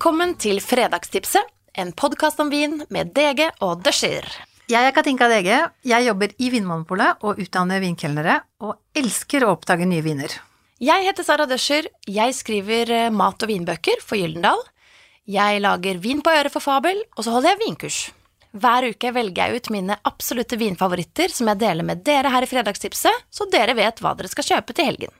Velkommen til Fredagstipset, en podcast om vin med Dege og Døscher. Jeg Katinka Dege, jeg jobber i Vinmonopolet og utdanner vinkelnere, og elsker å oppdage nye viner. Jeg heter Sara Døscher, jeg skriver mat- og vinbøker for Gyldendal. Jeg lager vin på øret for Fabel, og så holder jeg vinkurs. Hver uke velger jeg ut mine absolutte vinfavoritter som jeg deler med dere her i Fredagstipset, så dere vet hva dere skal kjøpe til helgen.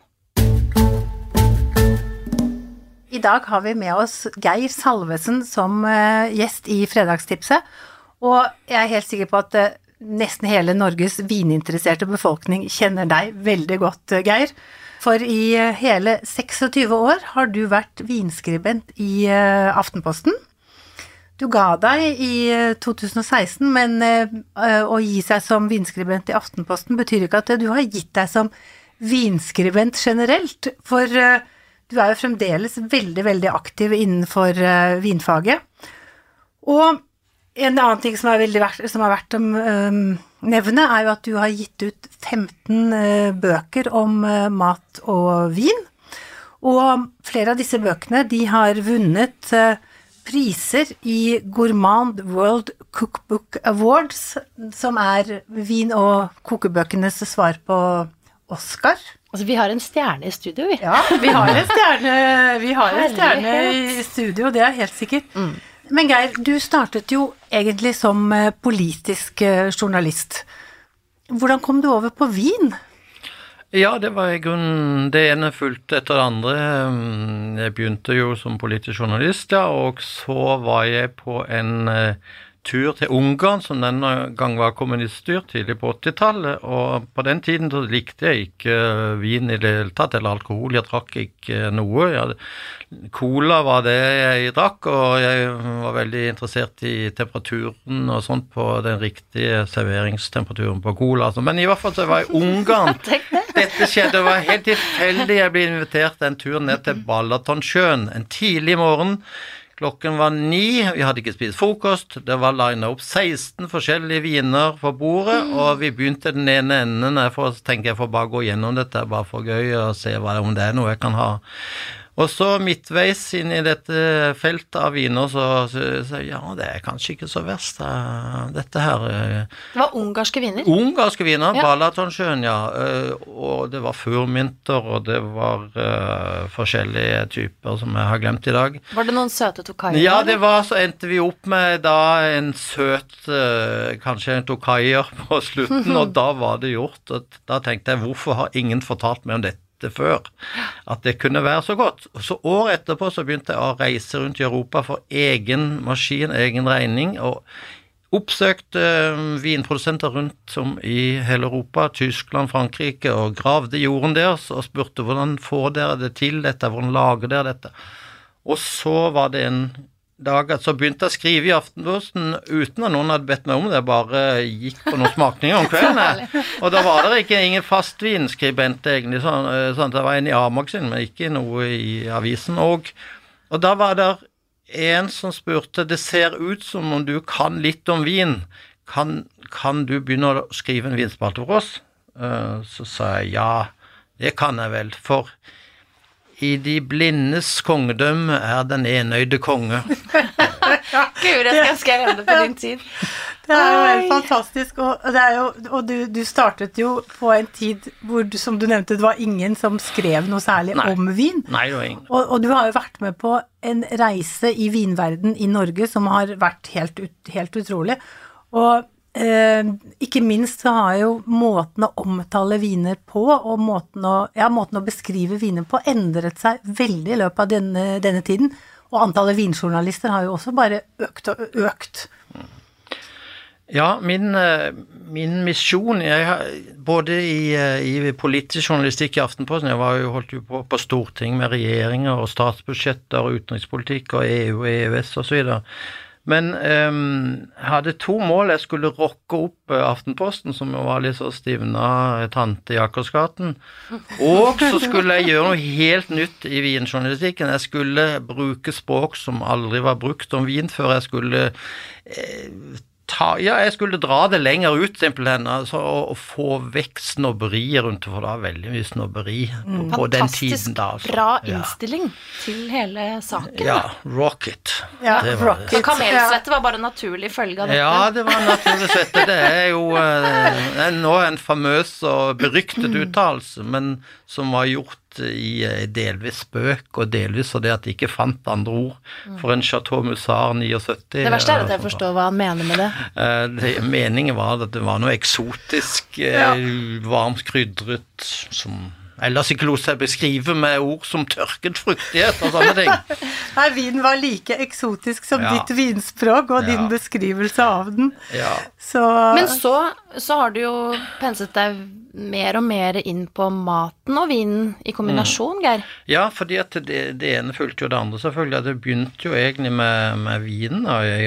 I dag har vi med oss Geir Salvesen som gjest i Fredagstipset, og jeg helt sikker på at nesten hele Norges vininteresserte befolkning kjenner deg veldig godt, Geir. For i hele 26 år har du vært vinskribent i Aftenposten. Du ga deg i 2016, men å gi seg som vinskribent i Aftenposten betyr ikke at du har gitt deg som vinskribent generelt, for du jo fremdeles veldig, veldig aktiv innenfor vinfaget. Og en annen ting som har vært å nevne, jo at du har gitt ut 15 bøker om mat og vin. Og flere av disse bøkene, de har vunnet priser i Gourmand World Cookbook Awards, som vin- og kokebøkenes svar på Oscar. Altså, vi har en stjerne i studio, vi. Ja, vi har en stjerne i studio, det helt sikkert. Men Geir, du startet jo egentlig som politisk journalist. Hvordan kom du over på vin? Ja, det var i grunnen det ene fullt etter det andre. Jeg begynte jo som politisk journalist, ja, og så var jeg på en tur til Ungarn, som denne gang var kommuniststyrt tidlig på 80-tallet, og på den tiden så likte jeg ikke vin i det hele tatt, eller alkohol, jeg drakk ikke noe. Cola var det jeg drakk, og jeg var veldig interessert i temperaturen og sånt på den riktige serveringstemperaturen på cola. Men i hvert fall så var jeg i Ungarn. Dette skjedde, det var helt tilfeldig. Jeg ble invitert en tur ned til Balatonsjøen en tidlig morgen. Klokken var 9, vi hadde ikke spist frokost, det var linet opp 16 forskjellige viner på bordet, og vi begynte den ene enden, jeg tenker jeg får bare gå gjennom dette, bare for gøy, og se om det noe jeg kan ha. Og så midtveis inn i dette feltet av viner, så ja, det kanskje ikke så verst, dette her. Det var ungarske viner? Ungarske viner, ja. Balatonsjøen, ja. Og det var furminter, og det var forskjellige typer som jeg har glemt i dag. Var det noen søte tokaier? Ja, det var, så endte vi opp med da en søt, kanskje en tokaier på slutten, og da var det gjort. Og da tenkte jeg, hvorfor har ingen fortalt meg om dette før, at det kunne være så godt. Så år etterpå så begynte jeg å reise rundt i Europa for egen maskin, egen regning, og oppsøkte vinprodusenter rundt om i hele Europa, Tyskland, Frankrike, og gravde jorden deres, og spurte hvordan får dere det til dette, hvordan lager dere dette. Og så var det en dag så begynte jeg å skrive i Aftenposten uten at noen hadde bedt meg om det, bare gikk på noen smakninger om kvelden. Og da var det ingen fastvinskribent egentlig, sånn det var en i A-magazinen, men ikke noe i avisen. Og da var det en som spurte, det ser ut som om du kan litt om vin, kan du begynne å skrive en vinspalte for oss? Så sa jeg, ja, det kan jeg vel, for i de blindes kongedømme den enøyde konge. Gud, jeg skal redde på din tid. Det jo helt fantastisk, og du startet jo på en tid hvor, som du nevnte, det var ingen som skrev noe særlig om vin. Nei, det var ingen. Og du har jo vært med på en reise i vinverden i Norge som har vært helt utrolig. Og ikke minst så har jo måten å omtale viner på, og måten å beskrive viner på endret seg veldig i løpet av denne tiden, og antallet vinjournalister har jo også bare økt og økt. Ja, min misjon, både i politisk journalistikk i Aftenposten, jeg holdt jo på Storting med regjeringer og statsbudsjetter og utenrikspolitikk og EU og EØS og så videre. Men jeg hadde 2 mål. Jeg skulle rocke opp Aftenposten, som var litt så stivna tante i Akersgaten. Og så skulle jeg gjøre noe helt nytt i vinjournalistikken. Jeg skulle bruke språk som aldri var brukt om vin før. Jeg skulle jeg skulle dra det lenger ut, simpelthen, altså, og få vekk snobberiet rundt, for det var veldig mye snobberi på den tiden da. Fantastisk bra innstilling til hele saken. Ja, rocket. Ja, Det var rocket. Så kamelsvette var bare en naturlig følge av dette. Ja, det var naturlig svette. Det er jo nå en famøs og beryktet uttalelse, men som var gjort i delvis spøk, og delvis så det at de ikke fant andre ord for en Chateau Musard 79. Det verste er at jeg forstår hva han mener med det. Meningen var at det var noe eksotisk, varmt krydret, som ellers ikke lot seg beskrive med ord som tørket fruktighet og sånne ting. Nei, vinen var like eksotisk som ditt vinspråk og din beskrivelse av den. Ja. Men så har du jo penset deg mer og mer inn på maten og vinen i kombinasjon, Geir. Ja, fordi at det ene fulgte jo det andre, selvfølgelig. Det begynte jo egentlig med vinen,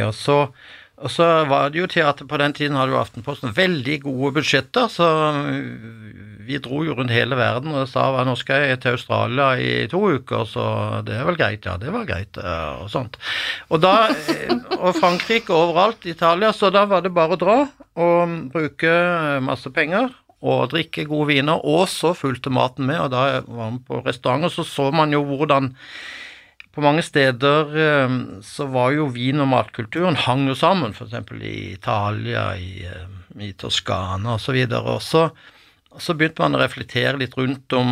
og så var det jo til at på den tiden hadde jo Aftenposten veldig gode budsjetter, så vi dro jo rundt hele verden og sa, nå skal jeg til Australia i 2 uker, så det er vel greit, ja, det var greit, og sånt. Og Frankrike overalt, Italia, så da var det bare å dra og bruke masse penger, og drikke gode viner, og så fulgte maten med, og da var man på restauranter, så man jo hvordan på mange steder så var jo vin- og matkulturen hang jo sammen, for eksempel i Italia, i Toskana og så videre, og så begynte man å reflektere litt rundt om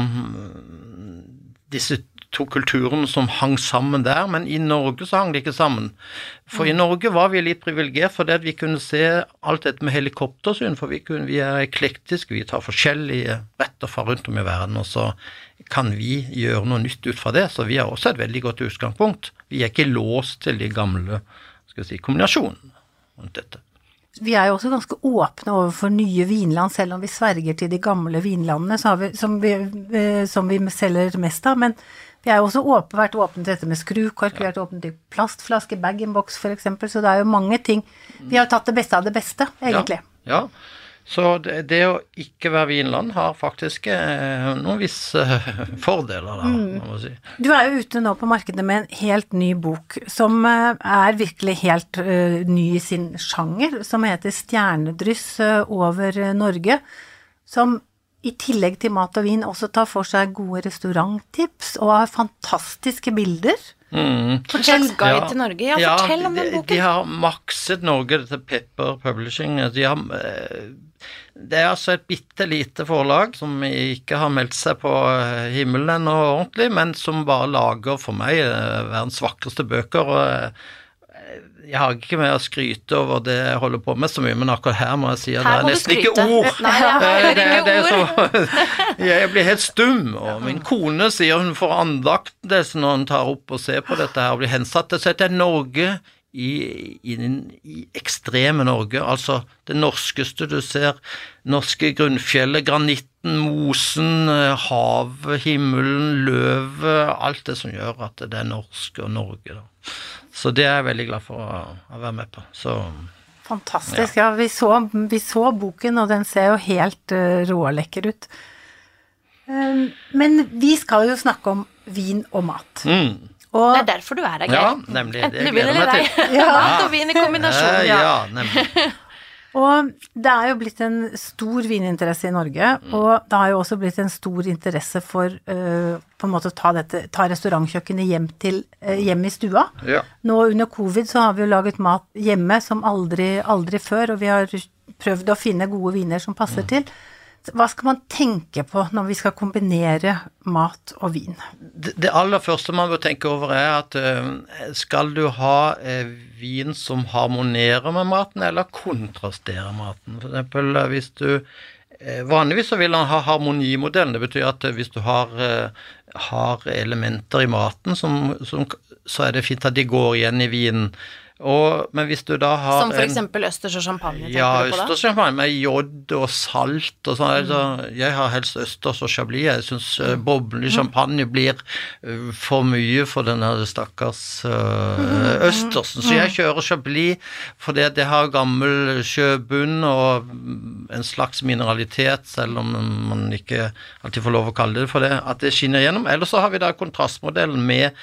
disse 2 kulturene som hang sammen der, men i Norge så hang det ikke sammen. For i Norge var vi litt privilegert for det at vi kunne se alt dette med helikoptersyn, for vi er eklektiske, vi tar forskjellige retter fra rundt om i verden, og så kan vi gjøre noe nytt ut fra det, så vi har også et veldig godt utgangspunkt. Vi er ikke låst til de gamle, kombinasjonene rundt dette. Vi er jo også ganske åpne overfor nye vinland, selv om vi sverger til de gamle vinlandene, som vi selger mest av, men vi er jo også vært åpne til dette med skrukork, vi har vært åpne til plastflaske, bag-in-box for eksempel, så det er jo mange ting. Vi har tatt det beste av det beste, egentlig. Ja. Så det å ikke være vinland har faktisk noen visse fordeler da, må man si. Du er jo ute nå på markedet med en helt ny bok, som er virkelig helt ny i sin sjanger, som heter Stjernedryss over Norge, som i tillegg til mat og vin også tar for seg gode restauranttips og har fantastiske bilder. Fortell guide til Norge. Ja, fortell om den boken. De har makset Norge til Pepper Publishing. Det er altså et bittelite forlag som ikke har meldt seg på himmelen ennå ordentlig, men som bare lager for meg verdens vakreste bøker, og jeg har ikke med å skryte over det jeg holder på med så mye, men akkurat her må jeg si at det er nesten ikke ord. Nei, det er ord. Jeg blir helt stum, og min kone sier hun får andaktelse når hun tar opp og ser på dette her, og blir hensatt til å sette Norge i ekstreme Norge, altså det norskeste du ser, norske grunnfjellet, granitten, mosen, havet, himmelen, løvet, alt det som gjør at det er norsk og Norge da. Så det er jeg veldig glad for å være med på. Så, fantastisk, ja. Vi så boken, og den ser jo helt rålekker ut. Men vi skal jo snakke om vin og mat. Og det er derfor du er her, Geir. Ja, nemlig. Enten du vil eller deg. Mat og vin i kombinasjon. Ja, nemlig. Og det er jo blitt en stor vininteresse i Norge, og det har jo også blitt en stor interesse for på en måte å ta restaurantkjøkkenet hjem i stua. Ja. Nå under covid så har vi jo laget mat hjemme som aldri før, og vi har prøvd å finne gode viner som passer til. Hva skal man tenke på når vi skal kombinere mat og vin? Det aller første man bør tenke over er at skal du ha vin som harmonerer med maten eller kontrasterer maten? For eksempel hvis du vanligvis så vil han ha harmonimodellen. Det betyr at hvis du har elementer i maten så er det fint at de går igjen i vinen. Men hvis du da har som for eksempel østers og champagne, ja, østers og champagne med jod og salt og sånn, jeg har helst østers og chablis, jeg synes boblende champagne blir for mye for denne stakkars østersen, så jeg kjører chablis fordi det har gammel sjøbunn og en slags mineralitet, selv om man ikke alltid får lov å kalle det for det, at det skinner gjennom. Eller så har vi da kontrastmodellen med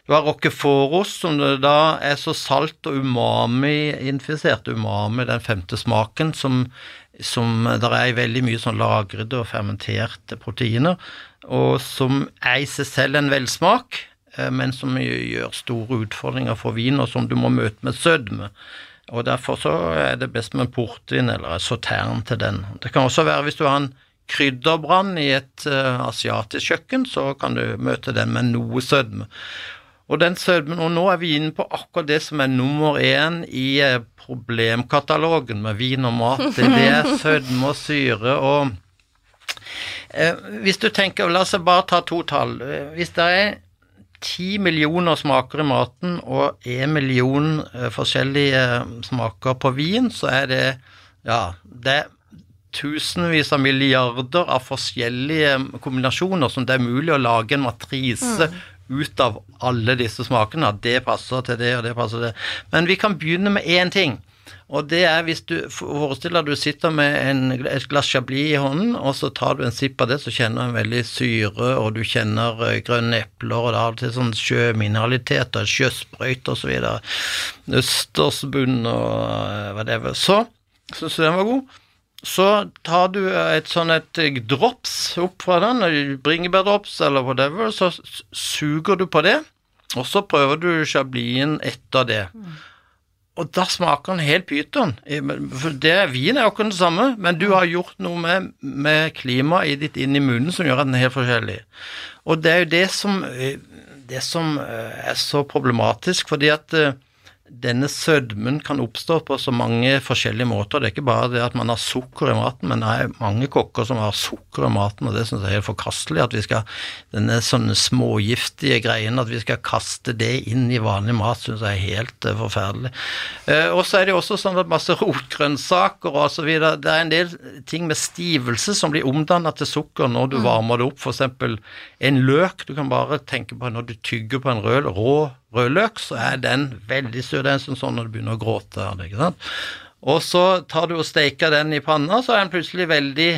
Du har roquefortost, som det da så salt og infisert umami, den femte smaken, som der veldig mye sånn lagrede og fermenterte proteiner, og som i seg selv en velsmak, men som gjør store utfordringer for vin, og som du må møte med sødme. Og derfor så det best med en portvin eller en sautern til den. Det kan også være hvis du har en krydderbrann i et asiatisk kjøkken, så kan du møte den med noe sødme. Og den sødmen, og nå vi inne på akkurat det som nummer 1 i problemkatalogen med vin og mat, det sødme og syre, og hvis du tenker, la oss bare ta 2 tall, hvis det 10 millioner smaker i maten, og 1 million forskjellige smaker på vin, så det tusenvis av milliarder av forskjellige kombinasjoner som det mulig å lage en matrise ut av alle disse smakene, at det passer til det, og det passer til det. Men vi kan begynne med en ting, og det hvis du forestiller du sitter med et glass chablis i hånden, og så tar du en sipp av det, så kjenner du en veldig syre, og du kjenner grønne epler, og det har til sånn sjømineralitet, og sjøsprøyt, og så videre. Østersbunn, og hva det Så synes du den var god. Så tar du et drops opp fra den, bringebærdrops eller whatever, så suger du på det, og så prøver du chablisen etter det. Og da smaker den helt pyton. For vin jo ikke det samme, men du har gjort noe med klimaet i ditt inn i munnen som gjør at den helt forskjellig. Og det jo det som så problematisk, fordi at denne sødmen kan oppstå på så mange forskjellige måter. Det ikke bare det at man har sukker i maten, men det mange kokker som har sukker i maten, og det synes jeg helt forkastelig, at vi skal, denne sånne smågiftige greiene, at vi skal kaste det inn i vanlig mat, synes jeg helt forferdelig. Og så det også sånn at masse rotgrønnsaker og så videre, det en del ting med stivelse som blir omdannet til sukker når du varmer det opp, for eksempel en løk, du kan bare tenke på når du tygger på en rødløk, så den veldig søt, den sånn når du begynner å gråte av det, ikke sant? Og så tar du og steker den i panna, så den plutselig veldig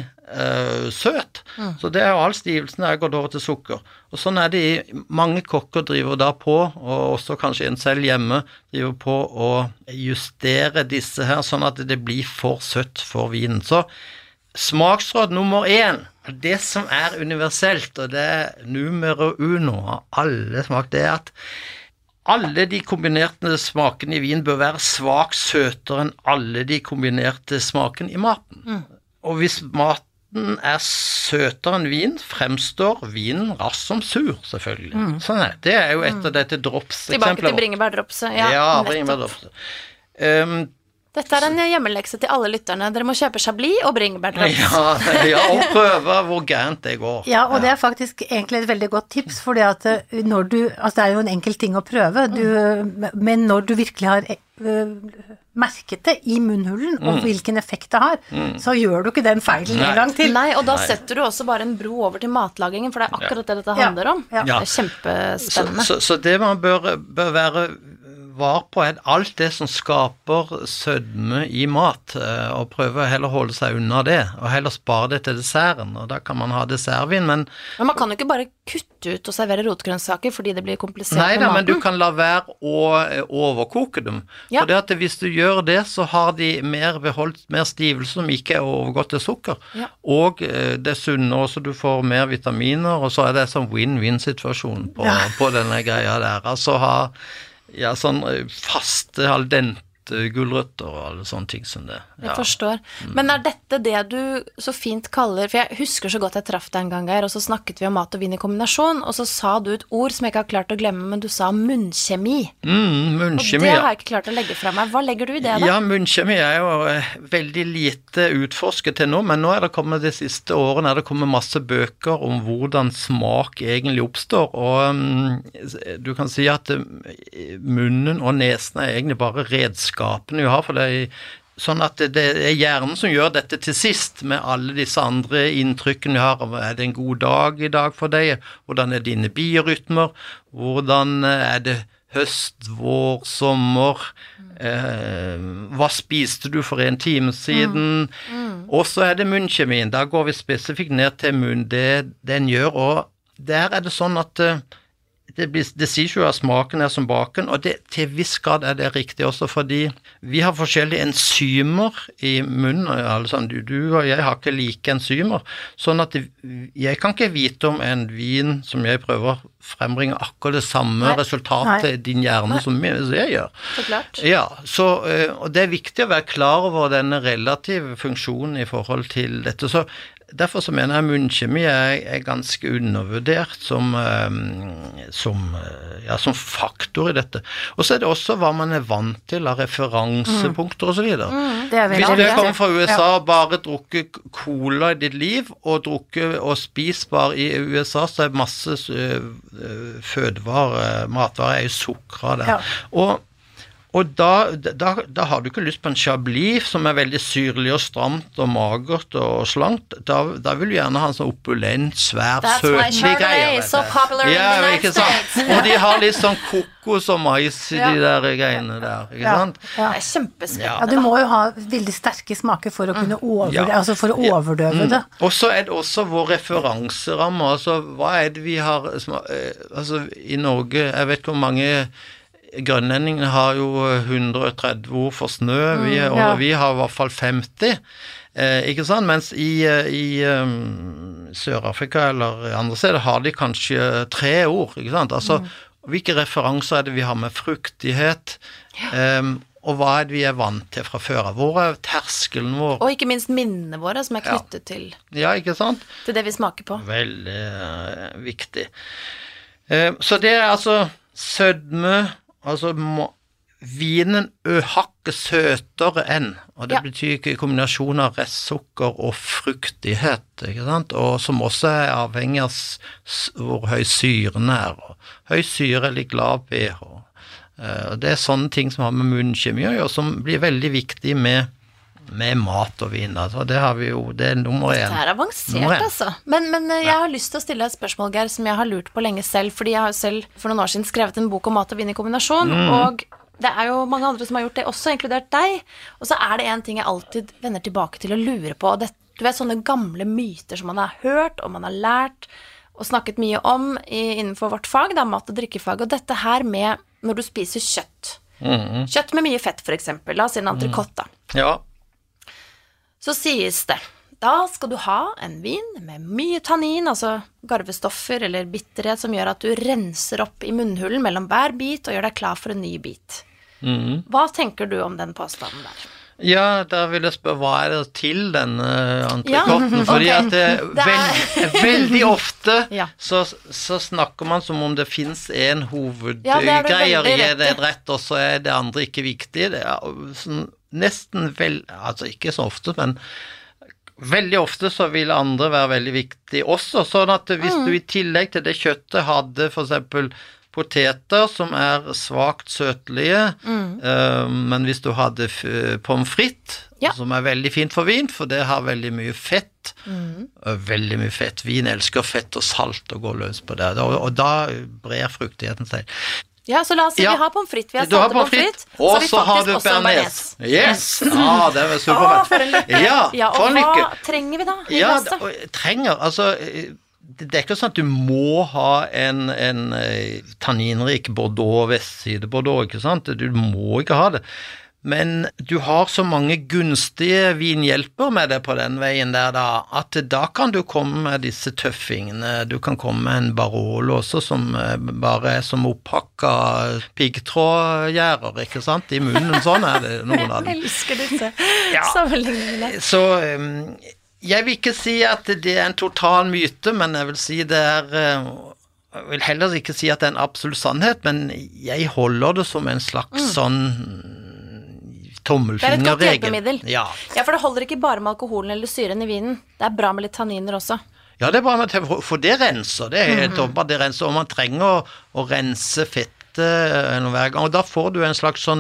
søt. Så det jo all stivelsen gått over til sukker. Og sånn det mange kokker driver da på, og også kanskje en selv hjemme, driver på å justere disse her, sånn at det blir for søtt for vinen. Så smaksråd nummer 1, det som universelt, og det numero uno av alle smak, det at alle de kombinerte smakene i vin bør være svagt søtere enn alle de kombinerte smakene i maten. Og hvis maten søtere enn vin, fremstår vinen raskt som sur, selvfølgelig. Sånn det jo etter dette drops-eksemplet. Tilbake til bringebærdropset. Ja, bringebærdropset. Dette en hjemmelekse til alle lytterne. Dere må kjøpe chablis og bringebærdrops. Ja, og prøve hvor gærent det går. Ja, og det faktisk egentlig et veldig godt tips, fordi at når du, altså det jo en enkel ting å prøve, men når du virkelig har merket det i munnhulen, og hvilken effekt det har, så gjør du ikke den feilen en gang til. Nei, og da setter du også bare en bro over til matlagingen, for det akkurat det dette handler om. Ja. Det kjempespennende. Så det man bør være var på alt det som skaper sødme i mat, og prøve heller holde seg unna det, og heller spare det til desserten, og da kan man ha dessertvin, men man kan jo ikke bare kutte ut og servere rotgrønnsaker, fordi det blir komplisert med maten. Nei, men du kan la være å overkoke dem, for det at hvis du gjør det, så har de beholdt mer stivelse som ikke overgått til sukker, og det sunne også, du får mer vitaminer, og så det sånn win-win-situasjon på denne greia der, altså sånn faste al dente gulrøtter og alle sånne ting som det. Jeg forstår. Men dette det du så fint kaller, for jeg husker så godt jeg traff deg en gang her, og så snakket vi om mat og vin i kombinasjon, og så sa du et ord som jeg ikke har klart å glemme, men du sa munnkjemi. Munnkjemi, og det har jeg ikke klart å legge fra meg. Hva legger du i det da? Ja, munnkjemi jo veldig lite utforsket til nå, men nå det kommet de siste årene, det kommet masse bøker om hvordan smak egentlig oppstår, og du kan si at munnen og nesen egentlig bare redskapene vi har, for det sånn at det hjernen som gjør dette til sist, med alle disse andre inntrykkene vi har, det en god dag i dag for deg, hvordan dine biorytmer, hvordan det høst, vår, sommer, hva spiste du for en time siden, og så det munnkjemien, da går vi spesifikt ned til munn, det den gjør, og der det sånn at det sies jo at smaken som baken, og til viss grad det riktig også, fordi vi har forskjellige enzymer i munnen, altså du og jeg har ikke like enzymer, sånn at jeg kan ikke vite om en vin som jeg prøver frembringe akkurat det samme resultatet i din hjerne som jeg gjør. Så klart. Ja, og det viktig å være klar over denne relative funksjonen i forhold til dette, så derfor så mener jeg munnkjemi ganske undervurdert som faktor i dette. Og så det også hva man vant til av referansepunkter og så videre. Hvis du kommer fra USA og bare drukker cola i ditt liv, og drukker og spiser bare i USA, så masse matvarer jo sukker av det. Og da har du ikke lyst på en chablis som veldig syrlig og stramt og magert og slankt. Da vil du gjerne ha en sånn opulent, svær, søtlig greier. That's why Chardonnay is so popular in the United States. Og de har litt sånn kokos og mais i de der greiene der, ikke sant? Det kjempespennende. Ja, du må jo ha veldig sterke smaker for å kunne altså for å overdøve det. Og så det også vår referanseramme, altså hva det vi har, altså i Norge, jeg vet hvor mange grønlendingene har jo 130 ord for snø, og vi har i hvert fall 50, ikke sant? Mens i Sør-Afrika eller andre steder har de kanskje 3 ord, ikke sant? Altså, hvilke referanser det vi har med fruktighet, og hva det vi vant til fra før? Hvor terskelen vår? Og ikke minst minnene våre som knyttet til ikke sant? Til det vi smaker på. Veldig viktig. Så det altså sødme, altså vinen hakket søtere enn, og det betyr ikke kombinasjon av restsukker og fruktighet, ikke sant? Og som også avhengig av hvor høy syren og høy syre litt lav pH. Og det sånne ting som har med munnkjemi å gjøre, som blir veldig viktig med mat og vin, altså. Det har vi jo, det nummer 1. Det avansert, altså. Men jeg har lyst til å stille et spørsmål, Geir, som jeg har lurt på lenge selv, fordi jeg har selv for noen år siden skrevet en bok om mat og vin i kombinasjon, og det jo mange andre som har gjort det også, inkludert deg, og så det en ting jeg alltid vender tilbake til å lure på, og du vet sånne gamle myter som man har hørt, og man har lært, og snakket mye om innenfor vårt fag, mat- og drikkefag, og dette her med når du spiser kjøtt. Kjøtt med mye fett, for eksempel, la oss si en entrecôte da. Ja. Så sies det, da skal du ha en vin med mye tannin, altså garvestoffer eller bitterhet, som gjør at du renser opp i munnhulen mellom hver bit og gjør deg klar for en ny bit. Hva tenker du om den påstanden der? Ja, da vil jeg spørre, hva det til denne entrecôten? Fordi at veldig ofte så snakker man som om det finnes en hovedgreier i det rett, og så det andre ikke viktig. Det sånn nesten altså ikke så ofte, men veldig ofte så vil andre være veldig viktig også, sånn at hvis du i tillegg til det kjøttet hadde for eksempel poteter som svagt søtlige, men hvis du hadde pommes frites, som veldig fint for vin, for det har veldig mye fett, veldig mye fett. Vin elsker fett og salt og går løs på det, og da brer fruktigheten seg. Ja, så la oss si vi har pommes frites, vi har salte pommes frites, og så har du bearnés. Yes! Det var superfett. For en lykke. Ja, for en lykke. Hva trenger vi da i glasset? Altså, det ikke sånn at du må ha en tanninrik Bordeaux, vestside Bordeaux, ikke sant? Du må ikke ha det. Men du har så mange gunstige vinhjelper med det på den veien der da, at da kan du komme med disse tøffingene. Du kan komme med en Barolo også, som bare som opphakka piggtrådgjerder, ikke sant? I munnen, sånn det noen av dem. Jeg elsker disse sammenligningene. Så jeg vil ikke si at det en total myte, men jeg vil si det jeg vil heller ikke si at det en absolutt sannhet, men jeg holder det som en slags sånn tommelfingerregel. Det et godt hjelpemiddel. Ja, for det holder ikke bare med alkoholen eller syren i vinen. Det bra med litt tanniner også. Ja, det bra med, for det renser. Det helt åpenbart, det renser, og man trenger å rense fettet hver gang, og da får du en slags sånn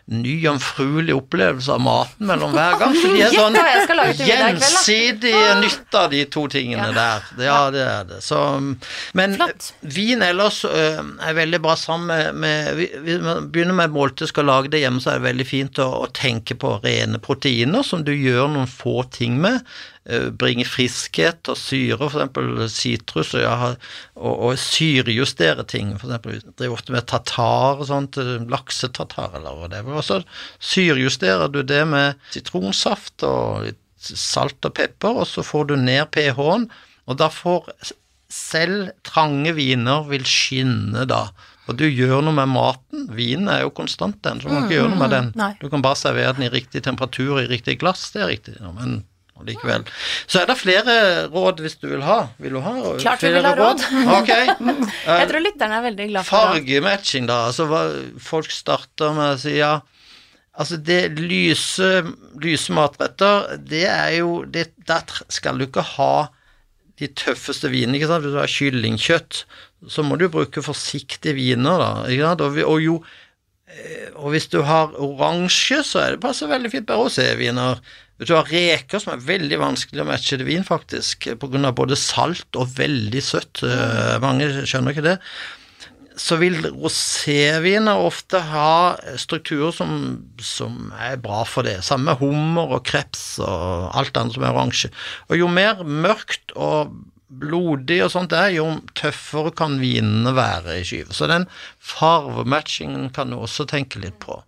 ny jomfruelig opplevelse av maten mellom hver gang, så de sånn hva jeg skal lage til middag i kveld, da. gjensidig nytte av de to tingene der. Ja, det det. Så, men Flott. vin ellers veldig bra sammen med hvis man begynner med måltid skal lage det hjemme, så det veldig fint å tenke på rene proteiner, som du gjør noen få ting med, bringe friskhet og syre, for eksempel sitrus, og syrejustere ting, for eksempel driver ofte med tatar, sånt, laksetatar eller det, og så syrejusterer du det med sitronsaft og litt salt og pepper, og så får du ned pH-en, og da får selv trange viner vil skinne da, og du gjør noe med maten. Vinen jo konstant den, så du kan ikke gjøre noe med den. Nei. Du kan bare servere den i riktig temperatur, i riktig glass, det riktig, men likevel. Så det flere råd hvis du vil ha. Vil du ha? Klart vi vil ha råd. Ok. Jeg tror lytterne veldig glad for det. Fargematching da, altså folk starter med å si ja, altså det lyse matretter, det jo, der skal du ikke ha de tøffeste vinene, ikke sant? Hvis du har kyllingkjøtt, så må du bruke forsiktige viner da, ikke sant? Og hvis du har oransje, så det passer veldig fint bare roséviner. Hvis du har reker, som veldig vanskelig å matche til vin faktisk, på grunn av både salt og veldig søtt, mange skjønner ikke det, så vil roséviner ofte ha strukturer som bra for det, samme med hummer og kreps og alt annet som oransje. Og jo mer mørkt og blodig og sånt jo tøffere kan vinene være i skive. Så den farvematchingen kan du også tenke litt på.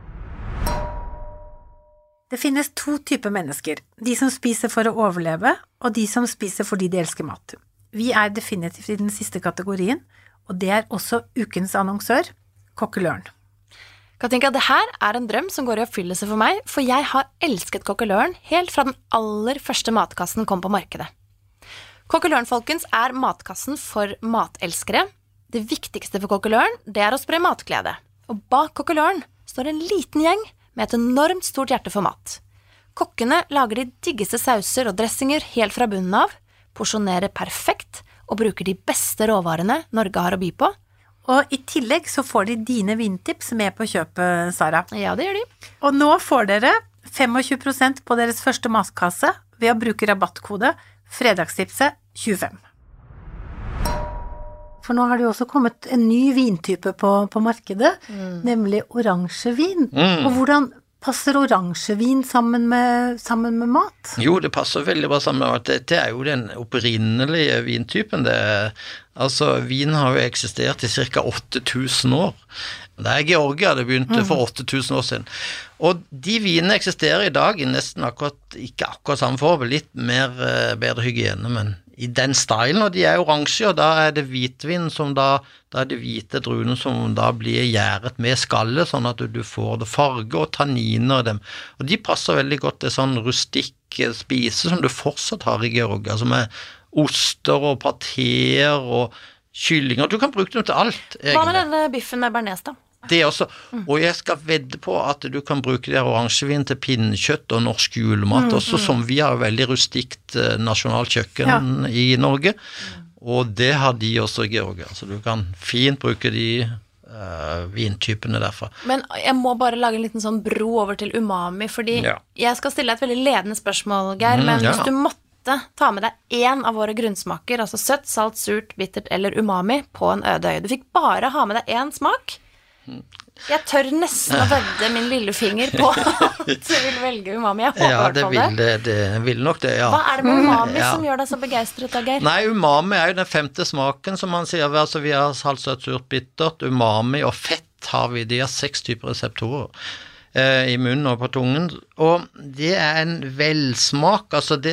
Det finnes to typer mennesker, de som spiser for å overleve, og de som spiser fordi de elsker mat. Vi definitivt i den siste kategorien, og det også ukens annonsør, Kokkeløren. Katinka, det her en drøm som går i oppfyllelse for meg, for jeg har elsket Kokkeløren helt fra den aller første matkassen kom på markedet. Kokkeløren, folkens, matkassen for matelskere. Det viktigste for Kokkeløren, det å spre matglede. Og bak Kokkeløren står en liten gjeng med et enormt stort hjerte for mat. Kokkene lager de diggeste sauser og dressinger helt fra bunnen av, porsjonerer perfekt og bruker de beste råvarene Norge har å by på. Og i tillegg så får de dine vintips med på kjøpet, Sara. Ja, det gjør de. Og nå får dere 25% på deres første matkasse ved å bruke rabattkode fredagstipset 25. For nå har det jo også kommet en ny vintype på markedet, nemlig oransjevin. Og hvordan passer oransjevin sammen med mat? Jo, det passer veldig bra sammen med mat. Det jo den opprinnelige vintypen. Altså, vin har jo eksistert i ca. 8000 år. Det Georgia, det begynte for 8000 år siden. Og de vinene eksisterer i dag i nesten ikke akkurat samme forhold, litt bedre hygiene, men i den stylen, og de oransje, og da det hvitvin som da det hvite druene som da blir gjæret med skallet, sånn at du får det farge og tanniner i dem. Og de passer veldig godt til sånn rustikk spise som du fortsatt har i Georgia, som oster og patéer og kyllinger. Du kan bruke dem til alt, egentlig. Hva med denne biffen med bearnés da? Det også, og jeg skal vedde på at du kan bruke det oransjevin til pinnekjøtt og norsk julemat også, som vi har veldig rustikt nasjonalt kjøkken i Norge, og det har de også i Georgia, så du kan fint bruke de vintypene derfra. Men jeg må bare lage en liten sånn bro over til umami, fordi jeg skal stille et veldig ledende spørsmål, Geir, men hvis du måtte ta med deg en av våre grunnsmaker, altså søtt, salt, surt, bittert eller umami på en øde øye, du fikk bare ha med deg en smak. Jeg tør nesten å vedde min lillefinger på at du vil velge umami. Jeg håper det vil nok det, Hva det med umami som gjør deg så begeistret, Geir? Nei, umami jo den femte smaken, som man sier. Altså, vi har salt, søtt, surt, bittert, umami og fett har vi. De har 6 typer reseptorer i munnen og på tungen. Og det en velsmak, altså det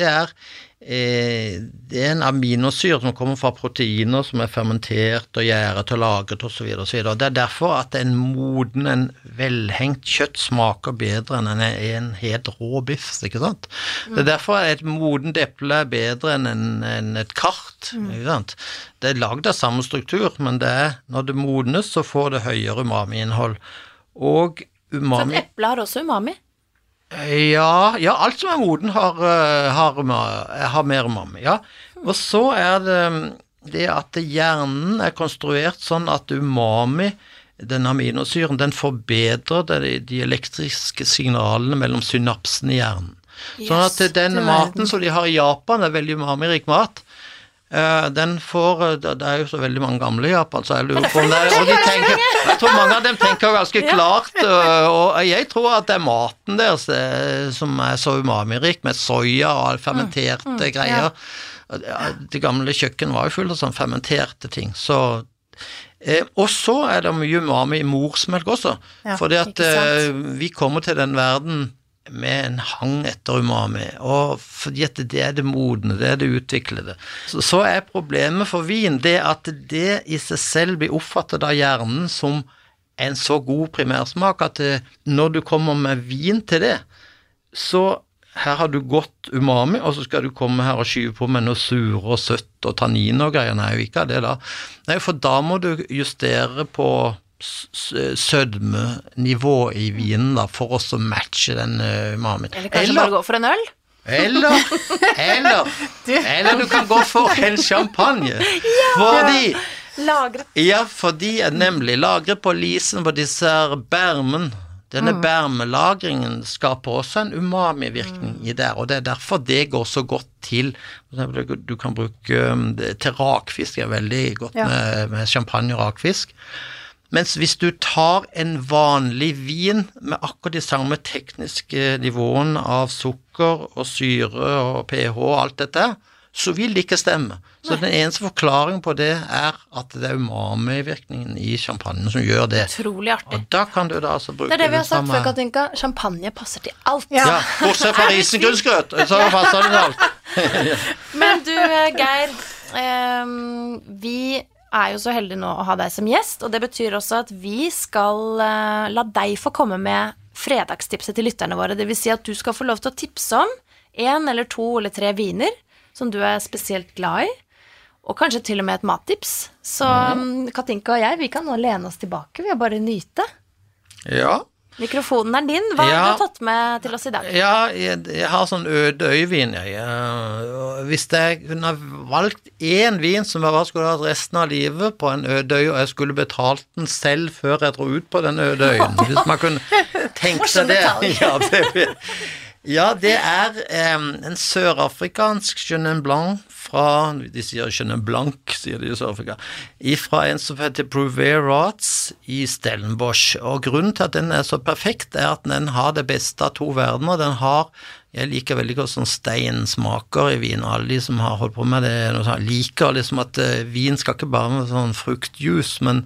det en aminosyre som kommer fra proteiner som fermentert og gjæret og lagret og så videre og så videre. Det derfor at en velhengt kjøtt smaker bedre enn en helt rå biff, ikke sant? Det derfor et modent eple bedre enn et kart, ikke sant? Det laget av samme struktur, men når det modnes så får det høyere umami-innhold. Og umami... Så et eple har også umami? Ja, alt som moden har mer umami, ja. Og så det at hjernen konstruert sånn at umami den aminosyren, den forbedrer de elektriske signalene mellom synapsene i hjernen. Sånn at den maten som de har i Japan, det veldig umami-rik mat, den får, det jo så veldig mange gamle i Japan, så jeg lurer på om det, og jeg tror mange av dem tenker ganske klart, og jeg tror at det maten deres som så umami-rik, med soja og fermenterte greier. Det gamle kjøkken var jo fullt av sånn fermenterte ting, så og så det mye umami i morsmelk også, fordi at vi kommer til den verden med en hang etter umami, og fordi at det det modne, det utviklede. Så problemet for vin det at det i seg selv blir oppfattet av hjernen som en så god primærsmak at når du kommer med vin til det, så her har du godt umami, og så skal du komme her og skyve på med noe sur og søtt og tannin og greier. Nei, ikke det da. Nei, for da må du justere på sødmenivå i vinen da, for oss å matche den umamien. Eller kanskje bare gå for en øl? Eller du kan gå for en champagne. Fordi lagret. Ja, fordi nemlig lagret på lisen på disse her bermen. Denne bermelagringen skaper også en umami-virkning i der, og det derfor det går så godt til. Du kan bruke til rakfisk, veldig godt med champagne og rakfisk. Mens hvis du tar en vanlig vin med akkurat de samme tekniske nivåene av sukker og syre og pH og alt dette, så vil det ikke stemme. Så den eneste forklaringen på det at det umami-virkningen i champagne som gjør det. Utrolig artig. Og da kan du da altså bruke det det vi har sagt før, Katinka. Champagne passer til alt. Ja, bortsett fra risengrynsgrøt, så passer det til alt. Men du, Geir, vi jo så heldige nå å ha deg som gjest, og det betyr også at vi skal la deg få komme med fredagstipset til lytterne våre. Det vil si at du skal få lov til å tipse om 1 eller 2 eller 3 viner som du spesielt glad i, og kanskje til og med et mattips. Så Katinka og jeg, vi kan nå lene oss tilbake, vi bare nyte. Ja. Mikrofonen din. Hva har du tatt med til oss i dag? Ja, jeg har sånn ødøyvin. Hvis jeg kunne valgt en vin som jeg bare skulle hatt resten av livet på en ødøy, og jeg skulle betalt den selv før jeg dro ut på den ødøyen. Hvis man kunne tenke seg det. Ja, det en sørafrikansk Chenin Blanc fra, de sier Chenin Blanc, sier de i Sør-Afrika, fra en som heter Prouvé Rats i Stellenbosch. Og grunnen til at den så perfekt at den har det beste av 2 verdener. Den har, jeg liker veldig godt sånn steinsmaker i vin. Alle de som har holdt på med det, liker liksom at vin skal ikke bare være sånn fruktjus, men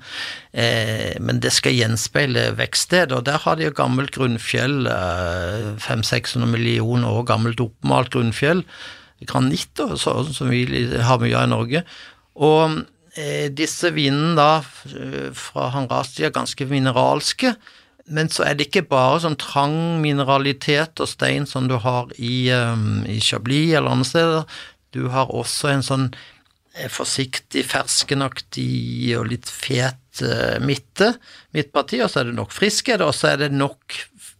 det skal gjenspeile vekststed. Og der har de jo gammelt grunnfjell, 500-600 millioner år gammelt oppmalt grunnfjell, granitt og sånn som vi har mye av i Norge. Og disse vinene da fra Hanrasti ganske mineralske, men så det ikke bare sånn trang mineralitet og stein som du har i Chablis eller andre steder. Du har også en sånn forsiktig, ferskenaktig og litt fet midtparti, og så det nok friskhet, og så det nok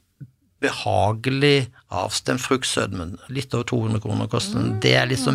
behagelig avstemt fruktsødmen, litt over 200 kroner koster den. Det liksom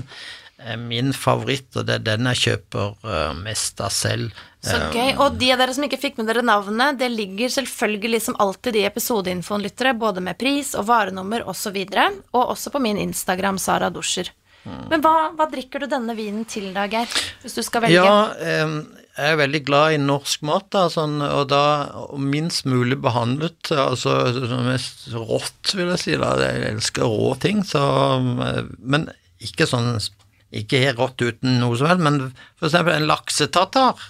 min favoritt, og det den jeg kjøper mest av selv. Så gøy, og de av dere som ikke fikk med dere navnet, det ligger selvfølgelig som alltid i episodeinfoen, lyttere, både med pris og varenummer og så videre, og også på min Instagram, Sara Duscher. Men hva drikker du denne vinen til, da, Geir, hvis du skal velge? Ja, jeg veldig glad i norsk mat, da, sånn, og da minst mulig behandlet, altså mest rått, vil jeg si, da. Jeg elsker rå ting, så, men ikke sånn, ikke helt rått uten noe som helst, men for eksempel en laksetartar.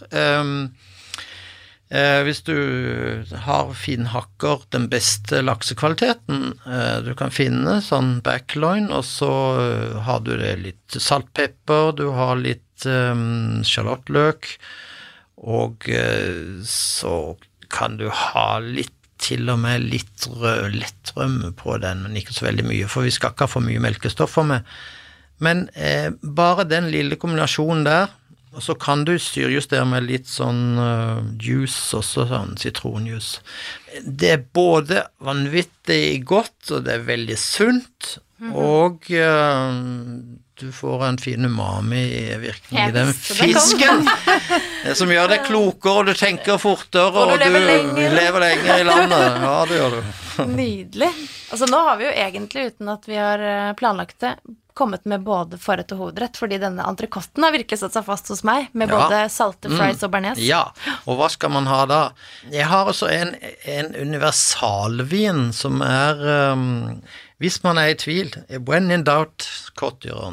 Hvis du har finhakker den beste laksekvaliteten du kan finne, sånn backloin, og så har du det litt saltpepper, du har litt sjalottløk, og så kan du ha litt, til og med litt lettrømme på den, men ikke så veldig mye, for vi skal ikke ha for mye melkestoffer med. Men bare den lille kombinasjonen der, og så kan du styrjustere med litt sånn juice også, sånn sitronjuice. Det både vanvittig godt, og det veldig sunt, og du får en fin umami-virkning i Jeg den visste det fisken, som gjør deg klokere, og du tenker fortere, Og du lever lenger i landet. Ja, det gjør du. Nydelig. Altså, nå har vi jo egentlig, uten at vi har planlagt det, kommet med både forrett og hovedrett, fordi denne entrecoten har virkelig satt seg fast hos meg, med både salte fries og bearnés. Ja, og hva skal man ha da? Jeg har også en universalvin som hvis man i tvil, when in doubt, Côte-d'Iron.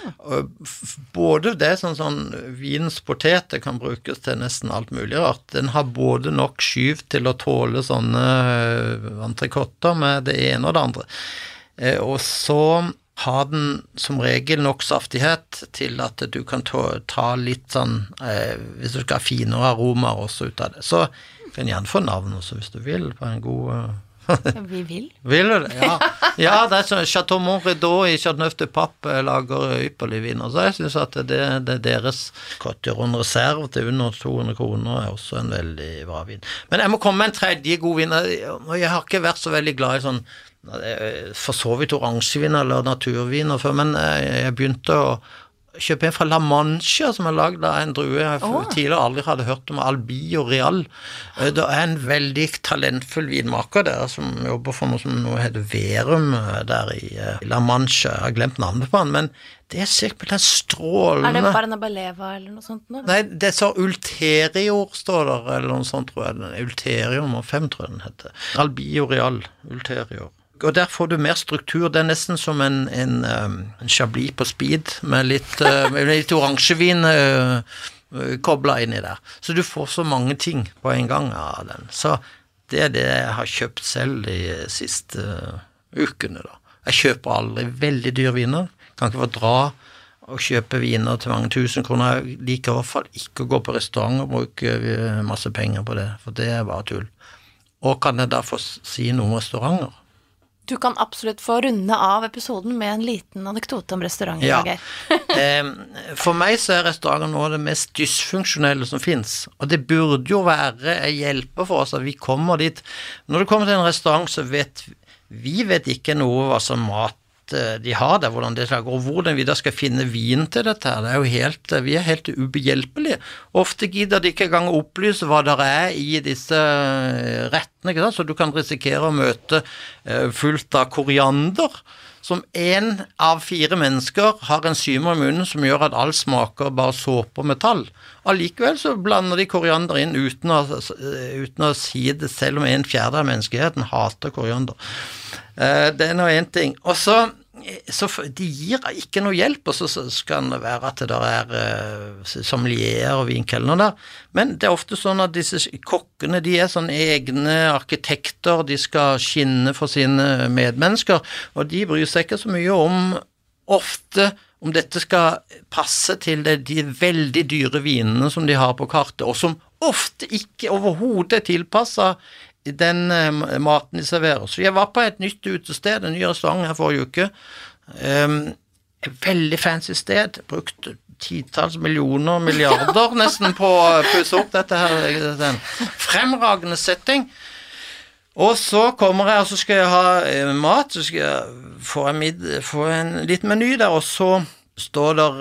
Både det sånn vinens poteter kan brukes til nesten alt mulig rart. Den har både nok skyv til å tåle sånne entrecoter med det ene og det andre. Og så har den som regel nok saftighet til at du kan ta litt sånn, hvis du skal ha finere aromaer også ut av det. Så kan jeg gjerne få navn også, hvis du vil, på en god... Vi vil. Vil du det? Ja. Ja, det sånn, Chateau Montredot i Chateauneuf-du-Pape lager ypperlig viner, så jeg synes at det deres Côte-d'Iron reserve til under 200 kroner også en veldig bra vin. Men jeg må komme med en tredje god vin, og jeg har ikke vært så veldig glad i sånn for så vidt oransjevin eller naturviner før, men jeg begynte å kjøpe en fra La Mancha som laget av en drue jeg tidligere aldri hadde hørt om, Albio Real. Det en veldig talentfull vinmaker der som jobber for noe som nå heter Verum der i La Mancha. Jeg har glemt navnet på han, men det sikkert den strålende... det Barnabaleva eller noe sånt nå? Nei, det så Ulterior står der, eller noe sånt tror jeg. Ulterior nummer 5 tror jeg den heter. Albio Real, Ulterior. Og der får du mer struktur, det nesten som en chablis på speed, med litt oransjevin koblet inn i der. Så du får så mange ting på en gang av den. Så det det jeg har kjøpt selv de siste ukene da. Jeg kjøper aldri veldig dyr viner, kan ikke få dra og kjøpe viner til mange tusen kroner. Jeg liker i hvert fall ikke å gå på restaurant og bruke masse penger på det, for det bare tull. Og kan jeg da få si noe om restauranter? Du kan absolutt få runde av episoden med en liten anekdote om restauranter. Ja. For meg så restauranter noe av det mest dysfunksjonelle som finnes, og det burde jo være en hjelper for oss at vi kommer dit. Når du kommer til en restaurant så vet vi ikke noe hva som mat de har der, hvordan det slager, og hvordan vi da skal finne vin til dette her. Det jo vi helt ubehjelpelige. Ofte gidder de ikke engang å opplyse hva det i disse rettene, ikke sant? Så du kan risikere å møte fullt av koriander, som 1 av 4 mennesker har enzymer i munnen som gjør at alt smaker bare såpe og metall. Allikevel så blander de koriander inn uten å si det, selv om 1/4 av menneskeheten hater koriander. Det noe en ting. Og så de gir ikke noe hjelp, og så skal det være at det sommelier og vinkelner der. Men det ofte sånn at disse kokkene, de sånn egne arkitekter, de skal skinne for sine medmennesker, og de bryr seg ikke så mye om dette skal passe til de veldig dyre vinene som de har på kartet, og som ofte ikke overhodet tilpasset den maten de serverer. Så jeg var på et nytt utested, en ny restaurant her forrige uke, et veldig fancy sted, brukte titalls millioner, milliarder nesten på å pusse opp dette her, den fremragende setting. Og så kommer jeg, og så skal jeg ha mat, så skal jeg få en liten meny der, og så står der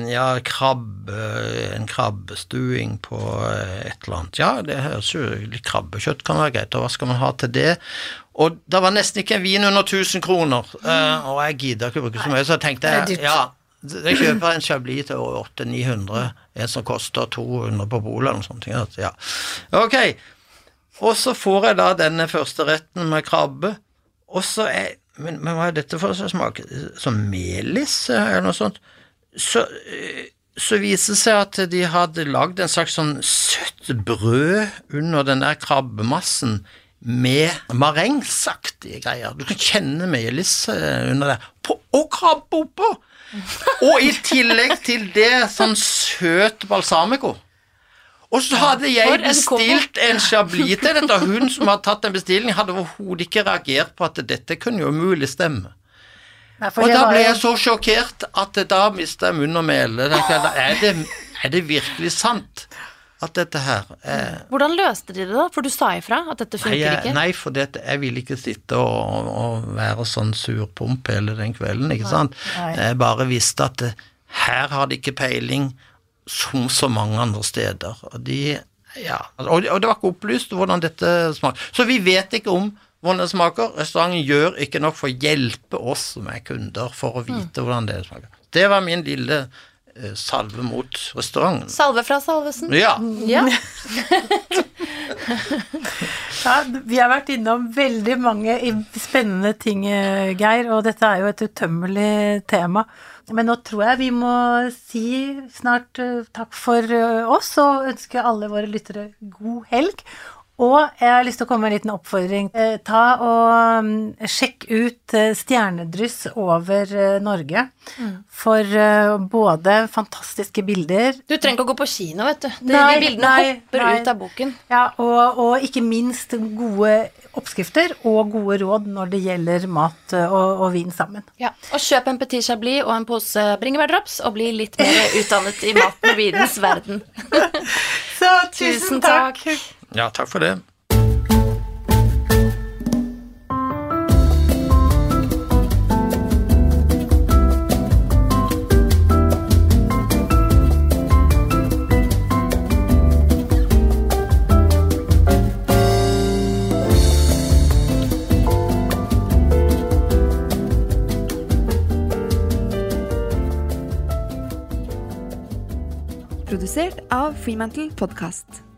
en krabbestuing på et eller annet. Ja, det høres jo litt krabbekjøtt kan være greit, og hva skal man ha til det? Og det var nesten ikke en vin under 1000 kroner, og jeg gidder ikke bruke så mye, så jeg tenkte, jeg kjøper en chablis til 800-900, en som koster 200 på polet, eller noe sånt. Ja. Ok, og så får jeg da denne første retten med krabbe, og så men hva dette for å smake? Som melis eller noe sånt? Så viser det seg at de hadde lagd en slags sånn søtt brød under den der krabbemassen med marengsaktige greier. Du kan kjenne melis under det. Og krabbe oppå! Og i tillegg til det sånn søt balsamico. Og så hadde jeg bestilt en chablis til dette, og hun som hadde tatt en bestilling hadde overhodet ikke reagert på at dette kunne jo mulig stemme. Og da ble jeg så sjokkert at da mistet jeg munn og mele. Er det virkelig sant? at dette her Hvordan løste de det da? For du sa ifra at dette funker ikke. Nei, for jeg vil ikke sitte og være sånn surpump hele den kvelden, ikke sant? Jeg bare visste at her har de ikke peiling som så mange andre steder. Og det var ikke opplyst hvordan dette smaker. Så vi vet ikke om hvordan det smaker. Restauranten gjør ikke nok for å hjelpe oss som kunder for å vite hvordan det smaker. Det var min lille salve mot restauranten. Salve fra Salvesen. Ja. Ja. Ja, vi har vært innom veldig mange spennende ting, Geir, og dette jo et utømmelig tema. Men nå tror jeg vi må si snart takk for oss, og ønske alle våre lyttere god helg. Og jeg har lyst til å komme med en liten oppfordring. Ta og sjekk ut stjernedryss over Norge, for både fantastiske bilder. Du trenger ikke å gå på kino, vet du. De bildene hopper ut av boken. Ja, og ikke minst gode oppskrifter og gode råd når det gjelder mat og vin sammen. Ja, og kjøp en Petit Chablis og en pose bringebærdrops, og bli litt mer utdannet i maten og vinens verden. Så tusen takk! Ja, takk for det. Produsert av Fremantle Podcast.